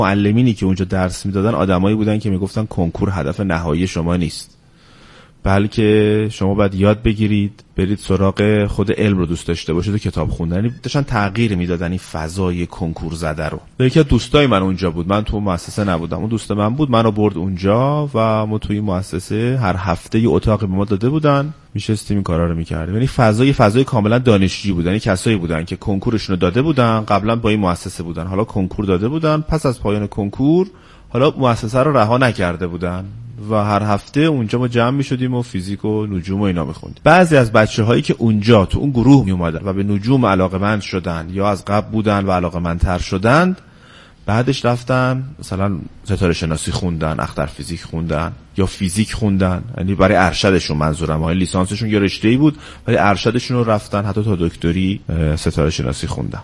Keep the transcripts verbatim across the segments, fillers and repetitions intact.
معلمینی که اونجا درس میدادن آدمایی بودن که میگفتن کنکور هدف نهایی شما نیست، بلکه شما باید یاد بگیرید برید سراغ خود علم رو دوست داشته باشید و کتاب خوندن. داشتن تغییر میدادن این فضای کنکور زده رو. یکی از دوستای من اونجا بود، من تو مؤسسه نبودم، اون دوست من بود، منو برد اونجا و ما توی مؤسسه هر هفته یه اتاقی به ما داده بودن، میشستیم این کارا رو میکردیم. یعنی فضای فضای کاملا دانشجویی بود، یعنی کسایی بودن که کنکورشون رو داده بودن، قبلا با این مؤسسه بودن، حالا کنکور داده بودن، پس از پایان کنکور حالا مؤسسه رو رها نکرده بودن و هر هفته اونجا ما جمع می‌شدیم و فیزیک و نجوم و اینا می‌خوندیم. بعضی از بچه‌هایی که اونجا تو اون گروه میومدن و به نجوم علاقه‌مند شدن یا از قبل بودن و علاقه‌مندتر شدند، بعدش رفتن مثلا ستاره شناسی خوندن، اختر فیزیک خوندن یا فیزیک خوندن، یعنی برای ارشدشون، منظورم های لیسانسشون یه رشته‌ای بود، ولی ارشدشون رو رفتن حتی تا دکتری ستاره شناسی خوندن.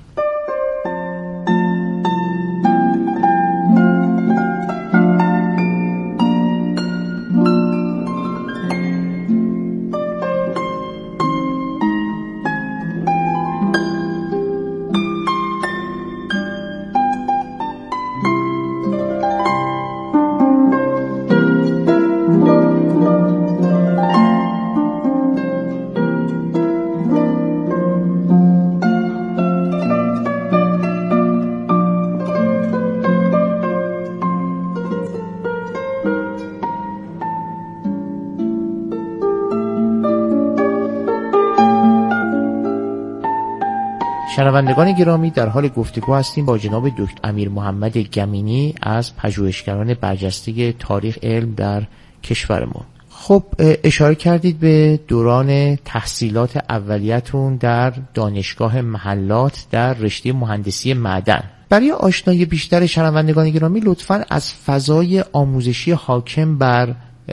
شنوندگان گرامی، در حال گفتگو هستیم با جناب دکتر امیر محمد گمینی از پژوهشگران برجسته تاریخ علم در کشورمون. خب اشاره کردید به دوران تحصیلات اولیتون در دانشگاه محلات در رشته مهندسی معدن. برای آشنایی بیشتر شنوندگان گرامی لطفاً از فضای آموزشی حاکم بر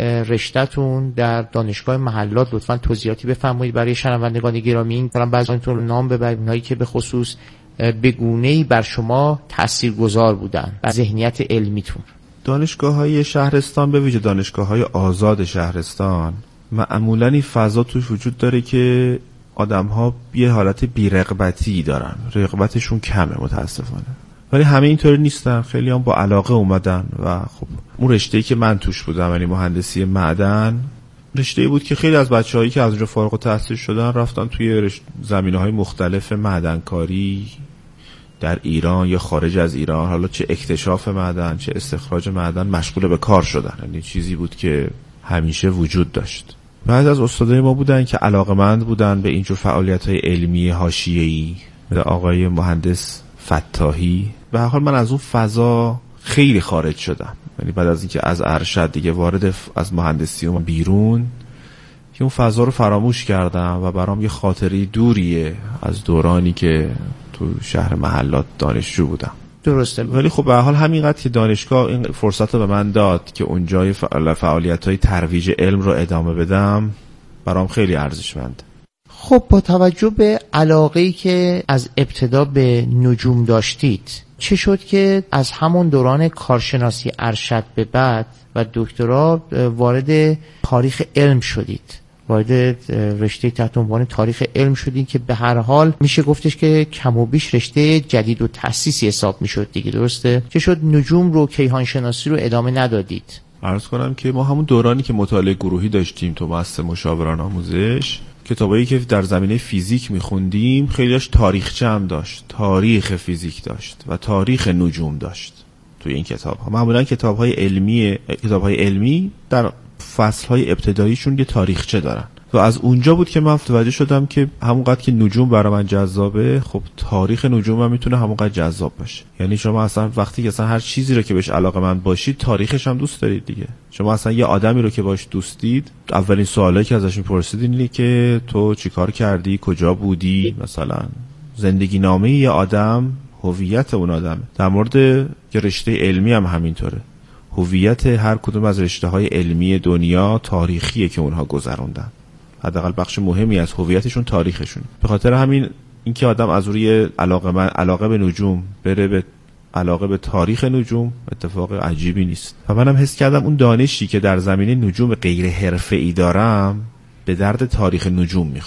رشته‌تون در دانشگاه محلات لطفاً توضیحاتی بفرمایید برای شنوندگان گرامی. مثلا بعضیاتون نام ببرید، اونایی که به خصوص به گونه‌ای بر شما تاثیرگذار بودن و ذهنیت علمیتون. دانشگاه‌های شهرستان، به ویژه دانشگاه‌های آزاد شهرستان، معمولاً این فضا توش وجود داره که آدم‌ها یه حالت بی‌رغبتی دارن، رغبتشون کمه متاسفانه، ولی همه اینطوری نیستن، خیلی هم با علاقه اومدن و خب اون رشته‌ای که من توش بودم، یعنی مهندسی معدن، رشته‌ای بود که خیلی از بچه‌هایی که از اونجا فارغ التحصیل شدن رفتن توی زمینه‌های مختلف معدنکاری در ایران یا خارج از ایران، حالا چه اکتشاف معدن چه استخراج معدن، مشغول به کار شدن. یعنی چیزی بود که همیشه وجود داشت. بعضی از استادای ما بودن که علاقه‌مند بودن به اینجور فعالیت‌های علمی حاشیه‌ای، مثل آقای مهندس فتاحی. به هر حال من از اون فضا خیلی خارج شدم، یعنی بعد از اینکه از ارشد دیگه وارد از مهندسی اومدم بیرون، که اون فضا رو فراموش کردم و برام یه خاطری دوریه از دورانی که تو شهر محلات دانشجو بودم. درسته، ولی خب به هر حال همینقدر که دانشگاه این فرصت رو به من داد که اونجای فعالیت‌های ترویج علم رو ادامه بدم، برام خیلی ارزشمند. خب با توجه به علاقه‌ای که از ابتدا به نجوم داشتید، چه شد که از همون دوران کارشناسی ارشد به بعد و دکترا وارد تاریخ علم شدید؟ وارد رشته تحت عنوان تاریخ علم شدید که به هر حال میشه گفتش که کم و بیش رشته جدید و تأسیسی حساب میشد دیگه، درسته؟ چه شد نجوم رو، کیهان شناسی رو ادامه ندادید؟ عرض کنم که ما همون دورانی که مطالعه گروهی داشتیم تو مؤسسه مشاوران آموزش، کتابایی که در زمینه فیزیک میخوندیم خیلیش تاریخچه هم داشت، تاریخ فیزیک داشت و تاریخ نجوم داشت. توی این کتاب ها معمولا کتاب های علمی کتاب های علمی در فصل های ابتداییشون یه تاریخچه دارن و از اونجا بود که من متوجه شدم که همونقدر که نجوم برای من جذابه، خب تاریخ نجوم هم میتونه همونقدر جذاب باشه. یعنی شما اصلا وقتی که اصلا هر چیزی رو که بهش علاقه‌مند باشید تاریخش هم دوست دارید دیگه. شما اصلا یه آدمی رو که باش دوستید، اولین سوالی که ازش میپرسید اینه که تو چیکار کردی، کجا بودی، مثلا زندگی نامه یه آدم هویت اون آدمه. در مورد یه رشته علمی هم همینطوره، هویت هر کدوم از رشته‌های علمی دنیا تاریخیه که اونها گذروندن، حداقل بخش مهمی از هویتشون تاریخشون. به خاطر همین اینکه آدم از روی علاقه من علاقه به نجوم بره به علاقه به تاریخ نجوم اتفاق عجیبی نیست. و منم حس کردم اون دانشی که در زمینه نجوم غیر حرفه‌ای دارم به درد تاریخ نجوم میخوره،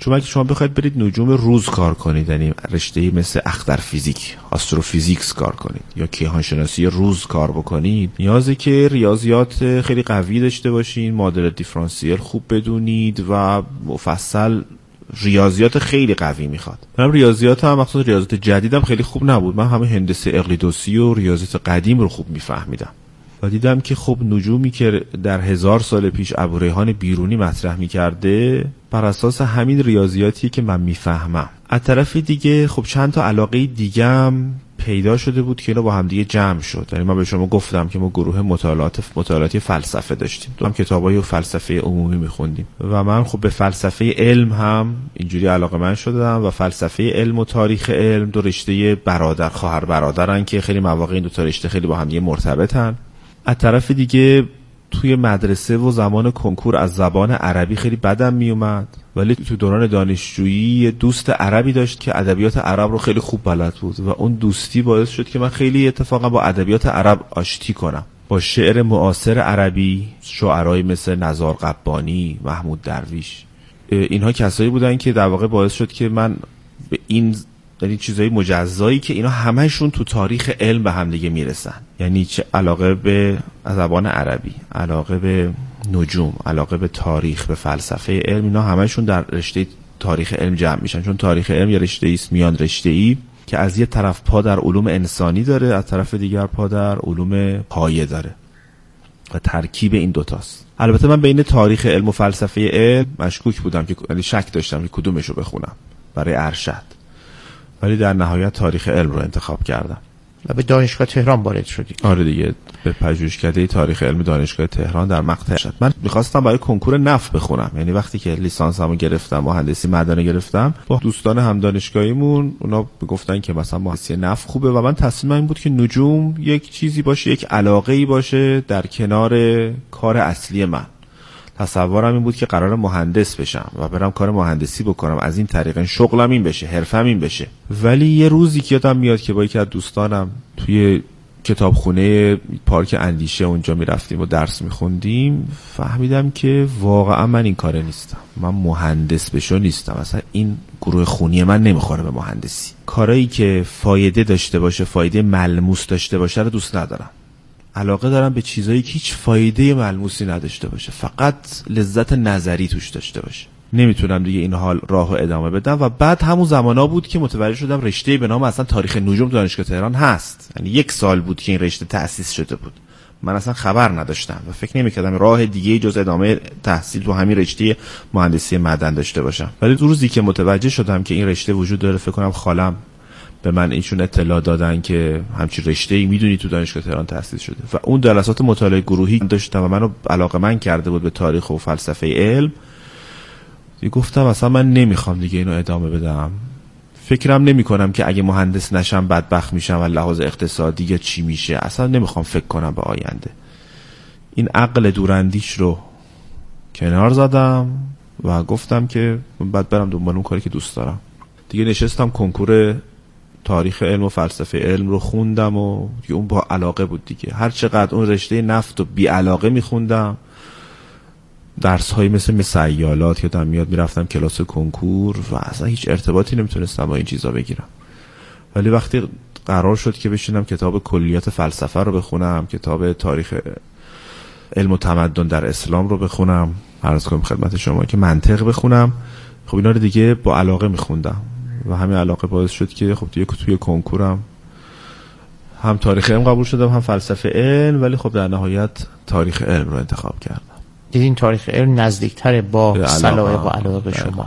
چون اگه شما بخواید برید نجوم روز کار کنید، یعنی رشته‌ای مثل اختر فیزیک، آستروفیزیکس کار کنید یا کیهان شناسی روز کار بکنید، نیازه که ریاضیات خیلی قوی داشته باشین، معادله دیفرانسیل خوب بدونید و مفصل ریاضیات خیلی قوی میخواد. من ریاضیات هم مخصوصا ریاضیات جدیدم خیلی خوب نبود. من همه هندسه اقلیدوسی و ریاضیات قدیم رو خوب میفهمیدم و دیدم که خب نجومی که در هزار سال پیش ابوریحان بیرونی مطرح میکرده بر اساس همین ریاضیاتی که من میفهمم. از طرف دیگه خب چند تا علاقه دیگم پیدا شده بود که اینا با هم دیگه جمع شد. یعنی من به شما گفتم که ما گروه مطالعات مطالعاتی فلسفه داشتیم، تو هم کتابای فلسفه عمومی میخوندیم و من خب به فلسفه علم هم اینجوری علاقه‌مند شدم و فلسفه علم و تاریخ علم دو رشته برادر خواهر برادرن که خیلی مواقع این دو تا رشته خیلی با هم دیگه مرتبطن. از طرف دیگه توی مدرسه و زمان کنکور از زبان عربی خیلی بدم میومد، ولی تو دوران دانشجویی دوست عربی داشت که ادبیات عرب رو خیلی خوب بلد بود و اون دوستی باعث شد که من خیلی اتفاقا با ادبیات عرب آشتی کنم، با شعر معاصر عربی، شاعرای مثل نزار قبانی، محمود درویش. اینها کسایی بودن که در واقع باعث شد که من به این یعنی چیزای مجزایی که اینا همهشون تو تاریخ علم به هم دیگه میرسن، یعنی چه علاقه به زبان عربی، علاقه به نجوم، علاقه به تاریخ، به فلسفه علم، اینا همهشون در رشته تاریخ علم جمع میشن. چون تاریخ علم یه رشته ایست میان رشته‌ای که از یه طرف پا در علوم انسانی داره، از طرف دیگر پا در علوم پایه داره و ترکیب این دوتاست. البته من بین تاریخ علم و فلسفه علم مشکوک بودم که یعنی شک داشتم که کدومشو بخونم برای ارشد، ولی در نهایت تاریخ علم رو انتخاب کردم و به دانشگاه تهران وارد شدی. آره دیگه، به پژوهشکده تاریخ علم دانشگاه تهران در مقطع ارشد. من می‌خواستم برای کنکور نفت بخونم، یعنی وقتی که لیسانسمو گرفتم، مهندسی معدن گرفتم، با دوستان هم دانشگاهیمون اونا گفتن که مثلا مهندسی نفت خوبه و من تصمیمم این بود که نجوم یک چیزی باشه، یک علاقه‌ای باشه در کنار کار اصلی من. تصورم این بود که قرار مهندس بشم و برم کار مهندسی بکنم، از این طریق شغلم این بشه، حرفم این بشه. ولی یه روزی که یادم میاد که با یکی از دوستانم توی کتابخونه پارک اندیشه اونجا میرفتیم و درس میخوندیم، فهمیدم که واقعا من این کاره نیستم، من مهندس بشو نیستم، اصلا این گروه خونی من نمیخوره به مهندسی. کارایی که فایده داشته باشه، فایده ملموس داشته باشه رو دوست ندارم. علاقه دارم به چیزایی که هیچ فایده ملموسی نداشته باشه، فقط لذت نظری توش داشته باشه. نمیتونم دیگه این حال راهو ادامه بدم و بعد همون زمانا بود که متوجه شدم رشته به نام اصلا تاریخ نجوم دانشگاه تهران هست. یعنی یک سال بود که این رشته تأسیس شده بود، من اصلا خبر نداشتم و فکر نمی‌کردم راه دیگه جز ادامه تحصیل تو همین رشته مهندسی معدن داشته باشم. ولی روزی که متوجه شدم که این رشته وجود داره، فکر کنم خالم به من ایشون اطلاع دادن که همچین رشته‌ای میدونی تو دانشگاه تهران تأسیس شده و اون جلسات مطالعه گروهی داشتم و منو علاقه‌مند کرده بود به تاریخ و فلسفه علم. دیگه گفتم اصلا من نمیخوام دیگه اینو ادامه بدم، فکرم نمی کنم که اگه مهندس نشم بدبخت میشم و لحاظ اقتصادی یا چی میشه، اصلا نمیخوام فکر کنم به آینده. این عقل دوراندیش رو کنار زدم و گفتم که بعد برم دنبال اون کاری که دوست دارم. دیگه نشستم کنکور تاریخ علم و فلسفه علم رو خوندم و اون با علاقه بود دیگه. هر چقدر اون رشته نفت و بی علاقه میخوندم، درس هایی مثل سیالات یادم میاد میرفتم کلاس کنکور و اصلا هیچ ارتباطی نمیتونستم با این چیزا بگیرم. ولی وقتی قرار شد که بشینم کتاب کلیات فلسفه رو بخونم، کتاب تاریخ علم و تمدن در اسلام رو بخونم، عرض کنم خدمت شما که منطق بخونم، خب اینا رو دیگه با علاقه میخوندم و همین علاقه باعث شد که خب توی توی کنکورم هم تاریخ علم قبول شدم هم فلسفه علم، ولی خب در نهایت تاریخ علم رو انتخاب کردم. دیدین تاریخ علم نزدیکتره با سلایق و علاقه به شما.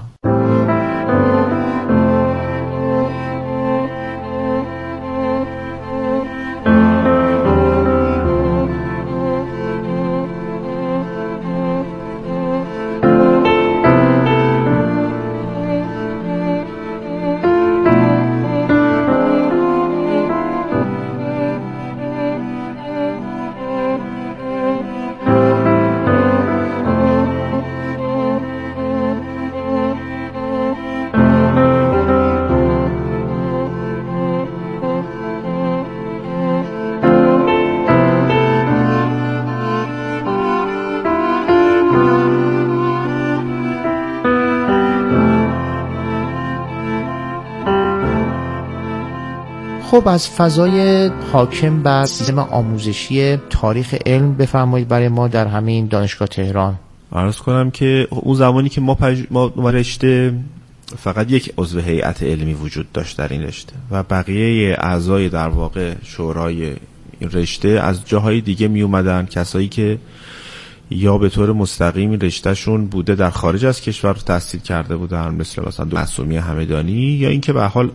خب از فضای حاکم بر سیستم آموزشی تاریخ علم بفرمایید برای ما در همین دانشگاه تهران. عرض کنم که اون زمانی که ما, پج... ما رشته فقط یک عضو هیئت علمی وجود داشت در این رشته و بقیه اعضای در واقع شورای این رشته از جاهای دیگه می اومدن، کسایی که یا به طور مستقیم این رشتهشون بوده در خارج از کشور تحصیل کرده بودن، مثل مثلا معصومی همدانی، یا اینکه به حال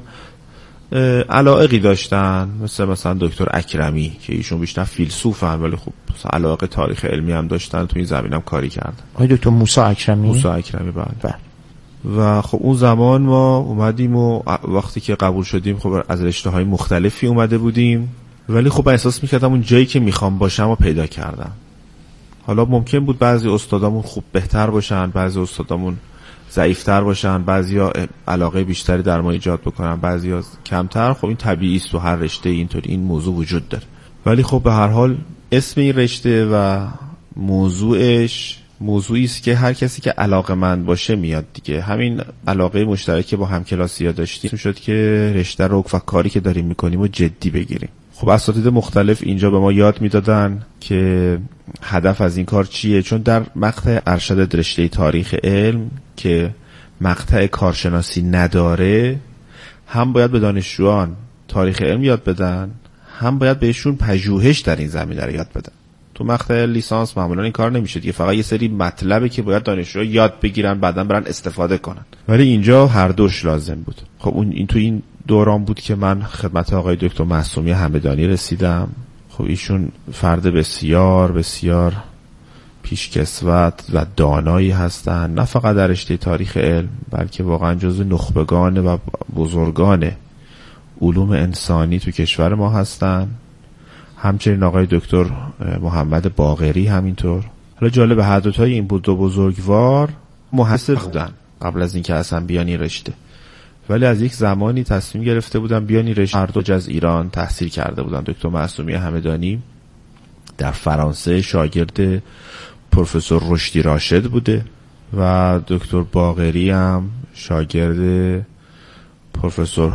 علاقی داشتن مثل مثلا دکتر اکرمی که ایشون بیشتر فیلسوفن ولی خب علاقه تاریخ علمی هم داشتن، تو این زمینه هم کاری کردن. آقای دکتر موسی اکرمی موسی اکرمی بعد و خب اون زمان ما اومدیم و وقتی که قبول شدیم خب از رشته های مختلفی اومده بودیم، ولی خب احساس میکردم اون جایی که میخوام باشم و پیدا کردم. حالا ممکن بود بعضی استادامون خوب بهتر باشن، بعضی استادامون ضعیفتر باشن، بعضیا علاقه بیشتری در ما ایجاد بکنن، بعضیا کمتر. خب این طبیعی است، تو هر رشته اینطوری این موضوع وجود داره. ولی خب به هر حال اسم این رشته و موضوعش موضوعی است که هر کسی که علاقه‌مند باشه میاد دیگه. همین علاقه مشترک با همکلاسی‌ها داشتیم شد که رشته رو و کاری که داریم میکنیم و جدی بگیریم. خب اساتید مختلف اینجا به ما یاد میدادن که هدف از این کار چیه، چون در مقطع ارشد رشته تاریخ علم که مقطع کارشناسی نداره، هم باید به دانشجویان تاریخ علم یاد بدن، هم باید بهشون پژوهش در این زمینه رو یاد بدن. تو مقطع لیسانس معمولا این کار نمیشه دیگه، فقط یه سری مطلبه که باید دانشجوها یاد بگیرن بعداً برن استفاده کنن، ولی اینجا هر دوش لازم بود. خب اون این تو این دوران بود که من خدمت آقای دکتر معصومی همدانی رسیدم. خب ایشون فرد بسیار بسیار پیشکسوت و دانایی هستن، نه فقط در رشته تاریخ علم بلکه واقعا جزو نخبگان و بزرگان علوم انسانی تو کشور ما هستن. همچنین آقای دکتر محمد باقری همینطور. حالا جالب هر دو تای این بود دو بزرگوار محصل بودن قبل از اینکه اصلا بیان این رشته، ولی از یک زمانی تصمیم گرفته بودن بیان این رشته. هر دو از ایران تحصیل کرده بودن. دکتر معصومی همدانی در فرانسه شاگرد پروفسور رشدی راشد بوده و دکتر باقری هم شاگرد پروفسور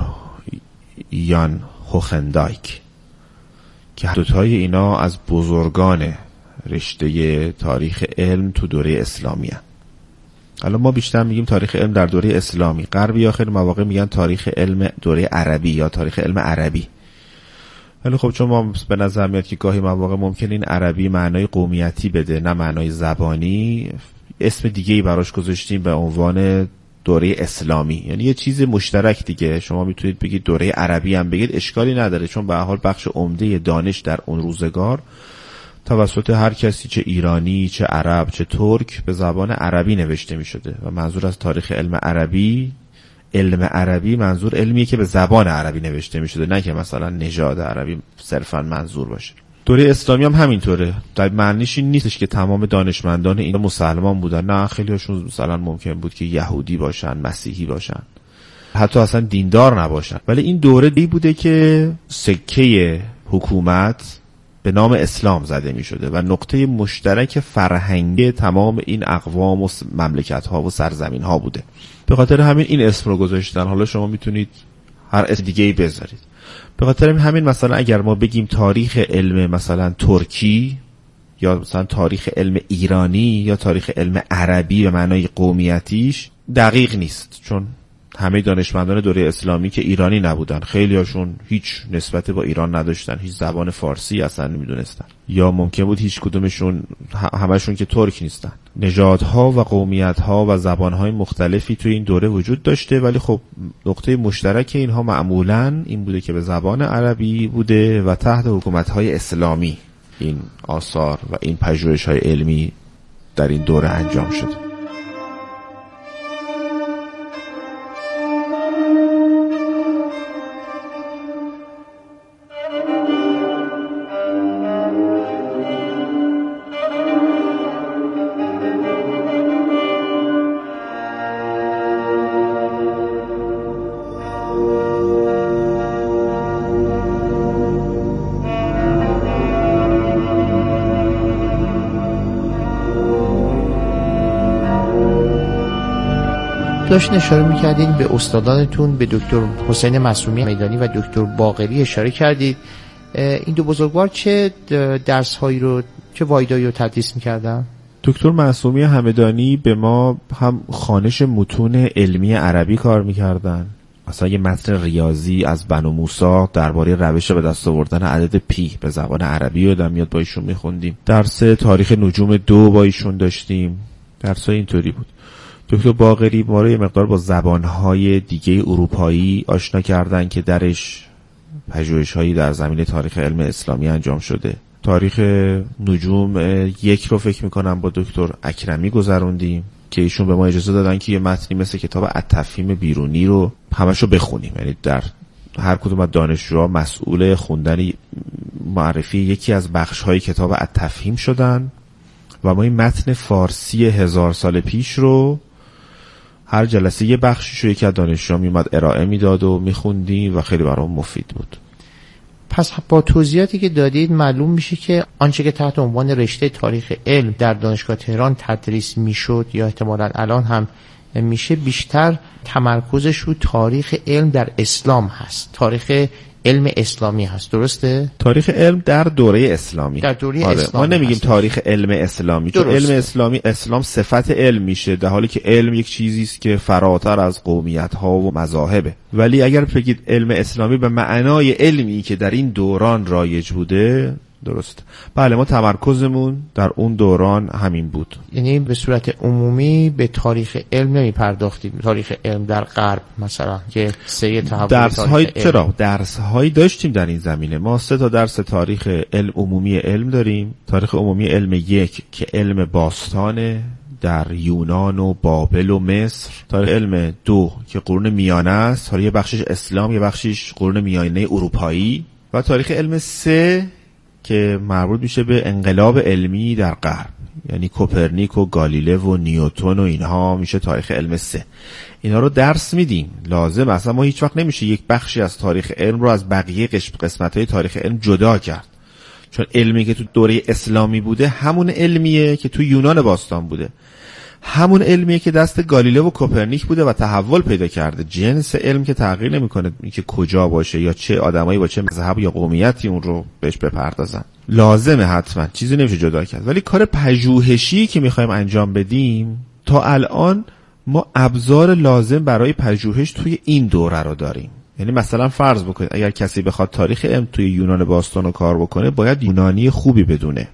یان هوخندایک که دوتای اینا از بزرگان رشته تاریخ علم تو دوره اسلامی هست. حالا ما بیشتر میگیم تاریخ علم در دوره اسلامی، غربی آخر مواقع میگن تاریخ علم دوره عربی یا تاریخ علم عربی. ولی خب چون ما به نظر میاد که گاهی مواقع ممکن این عربی معنای قومیتی بده نه معنای زبانی، اسم دیگه‌ای براش گذاشتیم به عنوان دوره اسلامی، یعنی یه چیز مشترک دیگه. شما میتونید بگید دوره عربی هم بگید، اشکالی نداره، چون به هر حال بخش عمده دانش در اون روزگار توسط هر کسی، چه ایرانی چه عرب چه ترک، به زبان عربی نوشته می شده و منظور از تاریخ علم عربی، علم عربی منظور علمیه که به زبان عربی نوشته می شده، نه که مثلا نژاد عربی صرفا منظور باشه. دوره اسلامی هم همینطوره. در معنیش این نیستش که تمام دانشمندان این مسلمان بودن، نه، خیلی هاشون مثلا ممکن بود که یهودی باشن، مسیحی باشن، حتی اصلا دیندار نباشن. ولی این دوره دی بوده که سکه حکومت به نام اسلام زده می شده و نقطه مشترک فرهنگی تمام این اقوام و مملکت ها و سرزمین ها بوده. به خاطر همین این اسم رو گذاشتن. حالا شما میتونید هر اسم دیگه ای بذارید. به خاطر همین مثلا اگر ما بگیم تاریخ علم مثلا ترکی یا مثلا تاریخ علم ایرانی یا تاریخ علم عربی به معنای قومیتیش دقیق نیست، چون همه دانشمندان دوره اسلامی که ایرانی نبودن، خیلی هاشون هیچ نسبت با ایران نداشتن، هیچ زبان فارسی اصلا نمیدونستن، یا ممکن بود هیچ کدومشون، همشون که ترک نیستن. نژادها و قومیتها و زبانهای مختلفی توی این دوره وجود داشته، ولی خب نقطه مشترک اینها معمولاً این بوده که به زبان عربی بوده و تحت حکومتهای اسلامی این آثار و این پژوهش‌های علمی در این دوره انجام شده. داشتین اشاره میکردین به استادانتون، به دکتر حسین معصومی میدانی و دکتر باقری اشاره کردید. این دو بزرگوار چه درس هایی رو، چه واحدایی رو تدریس میکردن؟ دکتر معصومی همدانی به ما هم خوانش متون علمی عربی کار میکردن. مثلا یه متن ریاضی از بنو موسی درباره روش به دست آوردن عدد پی به زبان عربی یادم میاد با ایشون میخوندیم. درس تاریخ نجوم دو با ایشون داشتیم. درسای اینطوری بود. دکتر باقری ما رو یه مقدار با زبانهای دیگه اروپایی آشنا کردن که درش پژوهش‌هایی در زمینه تاریخ علم اسلامی انجام شده. تاریخ نجوم یک رو فکر میکنم با دکتر اکرمی گذروندیم که ایشون به ما اجازه دادن که یه متنی مثل کتاب التفهیم بیرونی رو همشو بخونیم. یعنی در هر کدوم از دانشجوها مسئول خوندن معرفی یکی از بخش‌های کتاب التفهیم شدن و ما این متن فارسی هزار سال پیش رو هر جلسه یه بخشیشو یکی از دانشجوها میومد ارائه میداد و میخوندیم و خیلی برام مفید بود. پس با توضیحاتی که دادید معلوم میشه که آنچه که تحت عنوان رشته تاریخ علم در دانشگاه تهران تدریس میشد یا احتمالاً الان هم میشه، بیشتر تمرکزش رو تاریخ علم در اسلام هست، تاریخ علم اسلامی هست. درسته؟ تاریخ علم در دوره اسلامی. در دوره آره. اسلامی ما نمیگیم هست. تاریخ علم اسلامی، چون علم اسلامی اسلام صفت علم میشه، در حالی که علم یک چیزی است که فراتر از قومیت ها و مذاهبه. ولی اگر بگید علم اسلامی به معنای علمی که در این دوران رایج بوده، درست. بله، ما تمرکزمون در اون دوران همین بود. یعنی به صورت عمومی به تاریخ علم نمی پرداختید، تاریخ علم در غرب مثلا که سه تحول درس های علم. چرا درس هایی داشتیم در این زمینه. ما سه تا درس تاریخ علم عمومی علم داریم. تاریخ عمومی علم یک که علم باستانه در یونان و بابل و مصر. تاریخ علم دو که قرون میانه است، حالا یه بخشش اسلام یه بخشش قرون میانه اروپایی. و تاریخ علم سه که مربوط میشه به انقلاب علمی در غرب، یعنی کوپرنیک و گالیله و نیوتن و اینها، میشه تاریخ علم سه. اینا رو درس میدیم، لازم. اصلا ما هیچ وقت نمیشه یک بخشی از تاریخ علم رو از بقیه قسمت‌های تاریخ علم جدا کرد، چون علمی که تو دوره اسلامی بوده همون علمیه که تو یونان باستان بوده، همون علمیه که دست گالیله و کوپرنیک بوده و تحول پیدا کرده. جنس علم که تغییر نمیکنه، اینکه کجا باشه یا چه آدمایی با چه مذهب یا قومیتی اون رو بهش بپردازن. لازمه، حتما چیزی نمیشه جدا کرد. ولی کار پژوهشی که میخوایم انجام بدیم، تا الان ما ابزار لازم برای پژوهش توی این دوره رو داریم. یعنی مثلا فرض بکنید اگر کسی بخواد تاریخ علم توی یونان باستان رو کار بکنه، باید یونانی خوبی بدونه.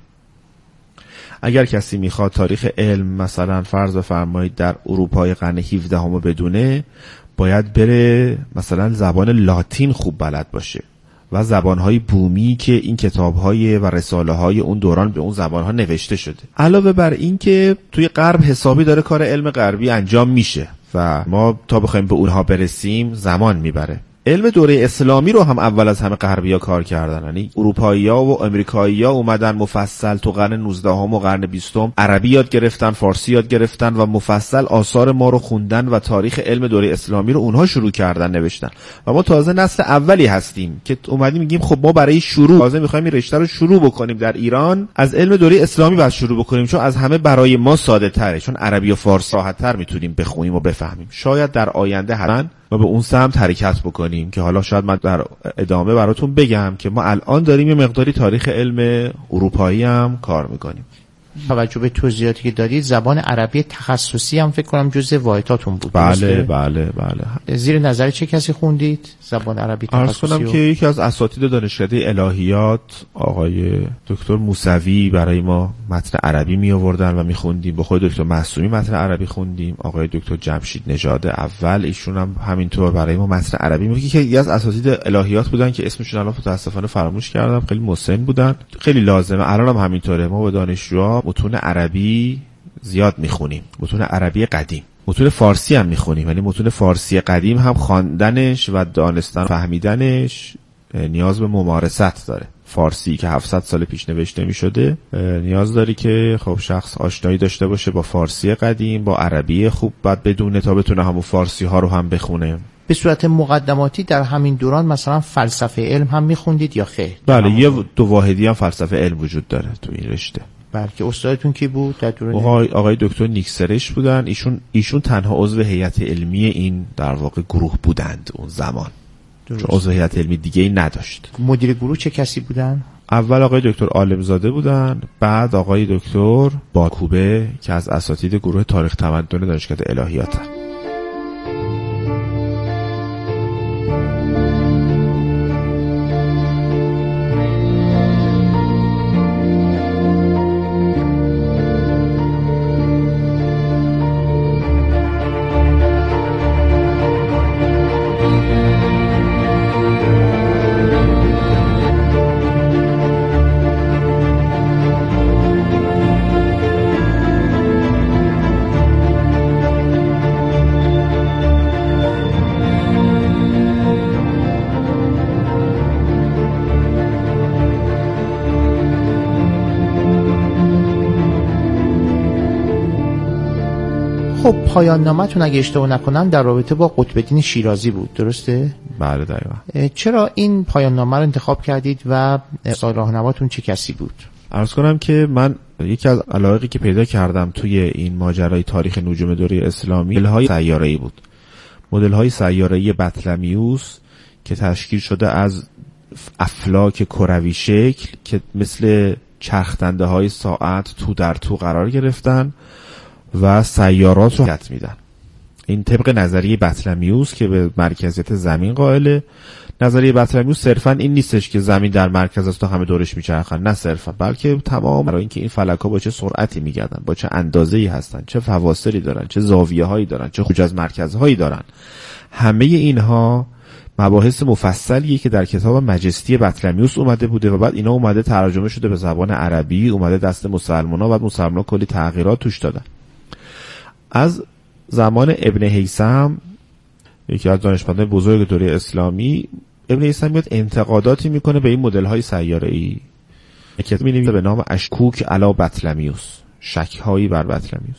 اگر کسی میخواد تاریخ علم مثلا فرض بفرمایید در اروپای قرن هفدهم رو بدونه، باید بره مثلا زبان لاتین خوب بلد باشه و زبانهای بومی که این کتابهای و رساله‌های اون دوران به اون زبانها نوشته شده. علاوه بر این که توی غرب حسابی داره کار علم غربی انجام میشه و ما تا بخوایم به اونها برسیم زمان میبره. علم دوره اسلامی رو هم اول از همه غربی‌ها کار کردن، یعنی اروپایی‌ها و آمریکایی‌ها اومدن مفصل تو قرن نوزدهم و قرن بیستم عربی یاد گرفتن، فارسی یاد گرفتن و مفصل آثار ما رو خوندن و تاریخ علم دوره اسلامی رو اونها شروع کردن نوشتن. و ما تازه نسل اولی هستیم که اومدیم میگیم خب ما برای شروع تازه می‌خوایم این رشته رو شروع بکنیم در ایران، از علم دوره اسلامی باید شروع بکنیم، چون از همه برای ما ساده‌تره، چون عربی و فارسی راحت‌تر میتونیم بخونیم و بفهمیم. شاید در آینده حتماً ما به اون سمت حرکت بکنیم که حالا شاید من در ادامه براتون بگم که ما الان داریم یه مقداری تاریخ علم اروپایی هم کار میکنیم. توجه به توضیحاتی که دادید، زبان عربی تخصصی هم فکر کنم جزء واحداتون بود. بله بله بله. زیر نظر چه کسی خوندید زبان عربی تخصصی؟ عرض کنم که یکی از اساتید دانشکده الهیات آقای دکتر موسوی برای ما متن عربی می آوردن و می خوندیم. با خود دکتر معصومی متن عربی خوندیم. آقای دکتر جمشید نژاد اول، ایشون هم همینطور برای ما متن عربی میگه که یکی از اساتید الهیات بودن که اسمشون الان متاسفانه فراموش کردم، خیلی مسن بودن. خیلی لازمه، الان هم همینطوره. ما با دانشجوها متون عربی زیاد میخونیم، متون عربی قدیم. متون فارسی هم میخونیم، ولی متون فارسی قدیم هم خواندنش و دانستن فهمیدنش نیاز به ممارست داره. فارسی که هفتصد سال پیش نوشته میشده نیاز داری که خب شخص آشنایی داشته باشه با فارسی قدیم، با عربی خوب بعد بدونه تا بتونه همون فارسی ها رو هم بخونه. به صورت مقدماتی در همین دوران مثلا فلسفه علم هم میخوندید یا خیر؟ بله، یه دو واحدی هم فلسفه علم وجود داره تو این رشته. بلکه استادتون کی بود در دوره؟ آقای آقای دکتر نیکسرش بودن. ایشون ایشون تنها عضو هیئت علمی این در واقع گروه بودند اون زمان. درست. چون عضو هیئت علمی دیگه ای نداشت. مدیر گروه چه کسی بودن؟ اول آقای دکتر عالمزاده بودن، بعد آقای دکتر باکوبه که از اساتید گروه تاریخ تمدن دانشگاه الهیاتن. خب پایان نامتون اگه اشتباه نکنم در رابطه با قطب الدین شیرازی بود، درسته؟ بله دقیقاً. چرا این پایان نامه رو انتخاب کردید و راهنماتون چه کسی بود؟ عرض کنم که من یکی از علایقی که پیدا کردم توی این ماجرای تاریخ نجوم دوره اسلامی مدل‌های سیاره‌ای بود. مدل‌های سیاره‌ای بطلمیوس که تشکیل شده از افلاک کروی شکل که مثل چرخدنده‌های ساعت تو در تو قرار گرفتن و سیارات رو حرکت میدن. این طبق نظریه بطلمیوس که به مرکزیت زمین قائله. نظریه بطلمیوس صرفا این نیستش که زمین در مرکز است و همه دورش میچرخن، نه صرفا، بلکه تمام برای اینکه این فلک‌ها با چه سرعتی میگردن، با چه اندازه‌ای هستن، چه فواصلی دارن، چه زاویه‌هایی دارن، چه خروج از مرکزهایی دارن. همه اینها مباحث مفصلیه که در کتاب مجستی بطلمیوس اومده بوده و بعد اینا اومده ترجمه شده به زبان عربی، اومده دست مسلمان‌ها و بعد مسلمان‌ها کلی تغییرات توش دادن. از زمان ابن هیثم، یکی از دانشمندان بزرگ دوره اسلامی، ابن هیثم میاد انتقاداتی میکنه به این مدل‌های سیاره‌ای. کتاب می‌نویسه به نام اشکوک علی بطلمیوس، شک‌هایی بر بطلمیوس.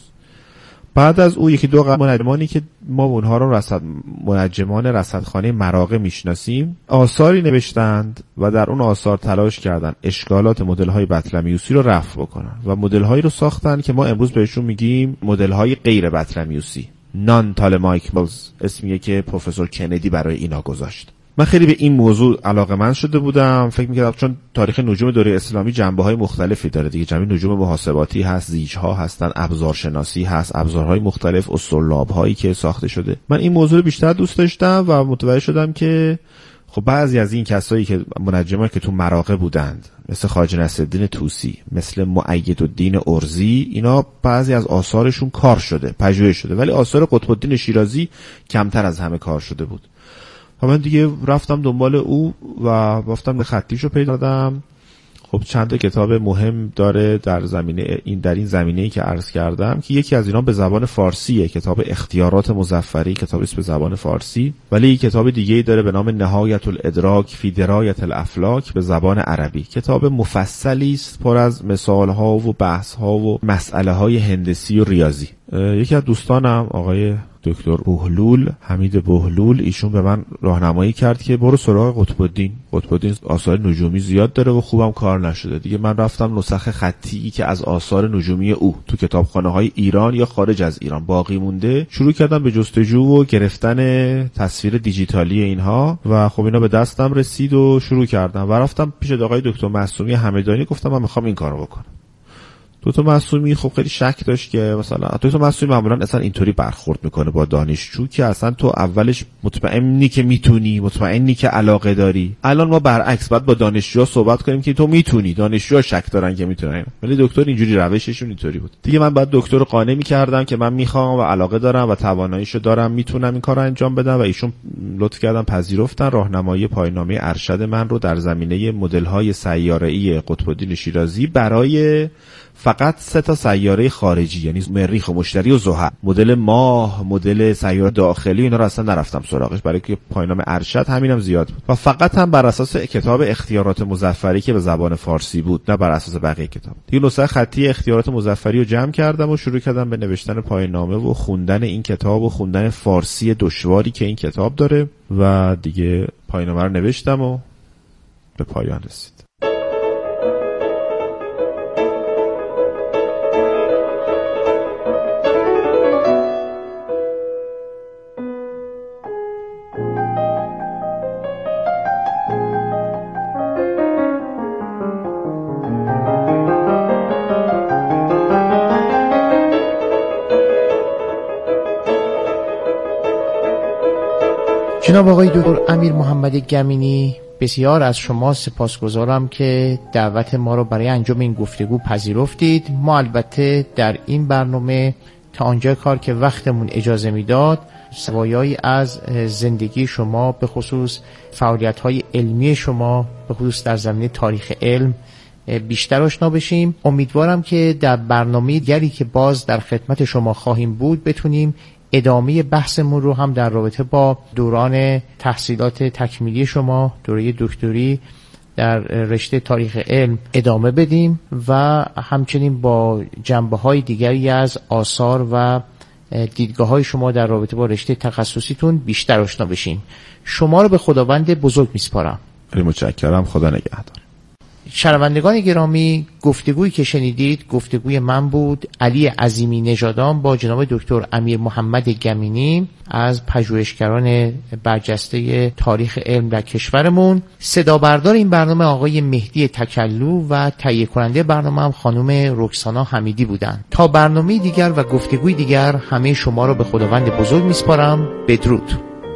بعد از او یکی دو منجمانی که ما اونها رو رصد منجمان رصدخانه مراغه میشناسیم آثاری نوشتند و در اون آثار تلاش کردن اشکالات مدل‌های بطلمیوسی رو رفع بکنن و مدل‌هایی رو ساختن که ما امروز بهشون میگیم مدل‌های غیر بطلمیوسی، نان تالمایک مدلز، اسمیه که پروفسور کندی برای اینا گذاشت. من خیلی به این موضوع علاقه‌مند شده بودم، فکر می‌کردم چون تاریخ نجوم دوره اسلامی جنبه‌های مختلفی داره دیگه، جنبه نجوم محاسباتی هست، زیج‌ها هستن، ابزارشناسی هست، ابزارهای مختلف، اسطورلاب‌هایی که ساخته شده. من این موضوع رو بیشتر دوست داشتم و متوجه شدم که خب بعضی از این کسایی که منجمایی که تو مراغه بودند، مثل خواجه نصرالدین طوسی، مثل مؤیدالدین ارزی، اینا بعضی از آثارشون کار شده، پژوهش شده، ولی آثار قطب الدین شیرازی کمتر از همه کار شده بود. و من دیگه رفتم دنبال او و گفتم خطیشو پیدا کردم. خب چند تا کتاب مهم داره در زمینه این در این زمینه‌ای که عرض کردم که یکی از اینا به زبان فارسیه، کتاب اختیارات مظفری، کتابی است به زبان فارسی، ولی یک کتاب دیگه‌ای داره به نام نهایت الادراک فی درایت الافلاک به زبان عربی. کتاب مفصلی است پر از مثال‌ها و بحث‌ها و مسئله‌های هندسی و ریاضی. یکی از دوستانم آقای دکتر بهلول، حمید بهلول، ایشون به من راهنمایی کرد که برو سراغ قطب الدین. قطب الدین آثار نجومی زیاد داره و خوبم کار نشده. دیگه من رفتم نسخ خطی که از آثار نجومی او تو کتابخانه‌های ایران یا خارج از ایران باقی مونده شروع کردم به جستجو و گرفتن تصویر دیجیتالی اینها و خب اینا به دستم رسید و شروع کردم و رفتم پیش آقای دکتر معصومی همدانی، گفتم من میخوام این کارو بکنم. دکتر معصومی خب خیلی شک داشت که مثلا دکتر معصومی معمولا اصلا اینطوری برخورد میکنه با دانشجو که اصلا تو اولش مطمئنی که میتونی، مطمئنی که علاقه داری. الان ما برعکس باید با دانشجوها صحبت کنیم که تو میتونی، دانشجوها شک دارن که میتونن، ولی دکتر اینجوری روششون اینطوری بود. دیگه من بعد دکتر رو قانع میکردم که من میخوام و علاقه دارم و تواناییشو دارم، میتونم این کارو انجام بدم و ایشون لطف کردن پذیرفتن. راهنمایی پایان‌نامه ارشد من رو در زمینه مدل‌های سیاره‌ای قطب الدین شیرازی برای فقط سه تا سیاره خارجی، یعنی مریخ و مشتری و زحل، مدل ماه، مدل سیاره داخلی، اینا رو اصلا نرفتم سراغش برای که پایان‌نامه ارشد همینم زیاد بود و فقط هم بر اساس کتاب اختیارات مظفری که به زبان فارسی بود، نه بر اساس بقیه کتاب. دیگه نسخه خطی اختیارات مظفری رو جمع کردم و شروع کردم به نوشتن پایان‌نامه و خوندن این کتاب و خوندن فارسی دشواری که این کتاب داره و دیگه پایان‌نامه رو نوشتم و به پایان رسید. جناب آقای دکتر امیر محمد گمینی، بسیار از شما سپاسگزارم که دعوت ما رو برای انجام این گفتگو پذیرفتید. ما البته در این برنامه تا آنجا کار که وقتمون اجازه میداد سوایایی از زندگی شما، به خصوص فعالیت‌های علمی شما، به خصوص در زمینه تاریخ علم بیشتر آشنا بشیم. امیدوارم که در برنامه دیگری که باز در خدمت شما خواهیم بود بتونیم ادامه بحثمون رو هم در رابطه با دوران تحصیلات تکمیلی شما، دوره دکتری در رشته تاریخ علم ادامه بدیم و همچنین با جنبه‌های دیگری از آثار و دیدگاه‌های شما در رابطه با رشته تخصصیتون بیشتر آشنا بشیم. شما رو به خداوند بزرگ میسپارم. خیلی متشکرم. خدا نگهدار. شنوندگان گرامی، گفتگویی که شنیدید گفتگوی من بود، علی عظیمی نژادان، با جناب دکتر امیر محمد گمینی از پژوهشگران برجسته تاریخ علم در کشورمون. صدا بردار این برنامه آقای مهدی تکلو و تهیه کننده برنامه هم خانم رکسانا حمیدی بودند. تا برنامه دیگر و گفتگوی دیگر همه شما رو به خداوند بزرگ میسپارم. بدرود.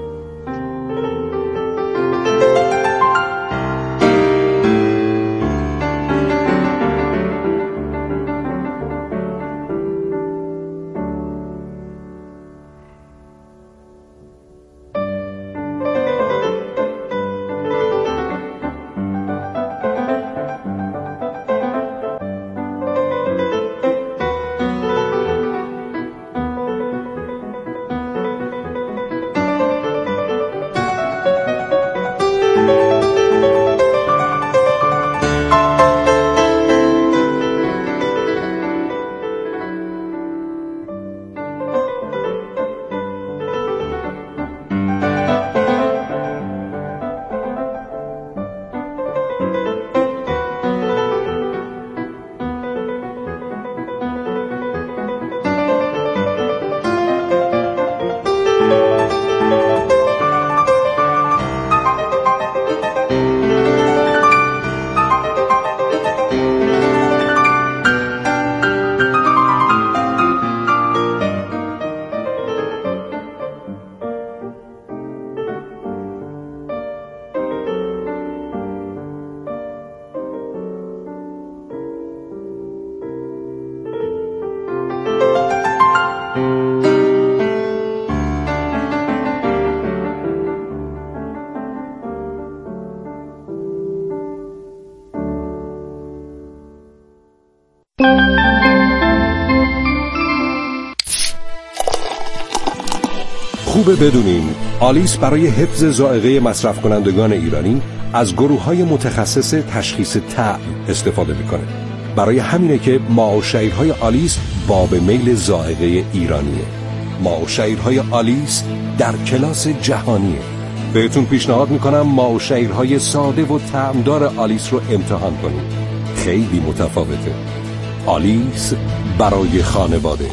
خوبه بدونین آلیس برای حفظ ذائقه مصرف کنندگان ایرانی از گروه‌های متخصص تشخیص طعم استفاده میکنه. برای همینه که ماء و شعیرهای آلیس باب میل ذائقه ایرانیه. ماء و شعیرهای آلیس در کلاس جهانیه. بهتون پیشنهاد میکنم ماء و شعیرهای ساده و طعمدار آلیس رو امتحان کنید. خیلی متفاوته. آلیس برای خانواده.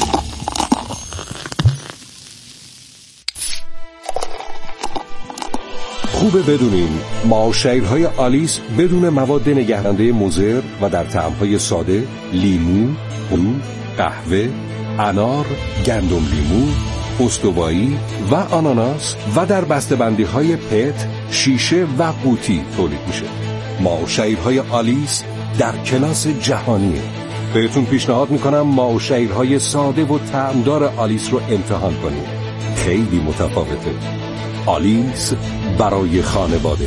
خوبه بدونین ماء و شعیرهای آلیس بدون مواد نگهدارنده مضر و در طعم‌های ساده، لیمو، هلو، قهوه، انار، گندم لیمو، استوایی و آناناس و در بسته‌بندی‌های پت، شیشه و قوطی تولید میشه. ماء و شعیرهای آلیس در کلاس جهانیه. بهتون پیشنهاد میکنم ماء و شعیرهای ساده و طعمدار آلیس رو امتحان کنید. خیلی متفاوته. آلیس برای خانواده.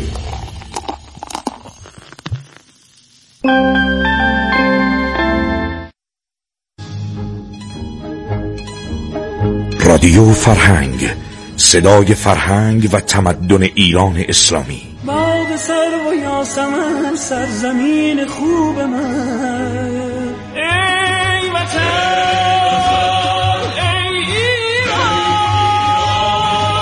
رادیو فرهنگ، صدای فرهنگ و تمدن ایران اسلامی. باغ سرو و یاسمن، سرزمین خوب من، ای وطن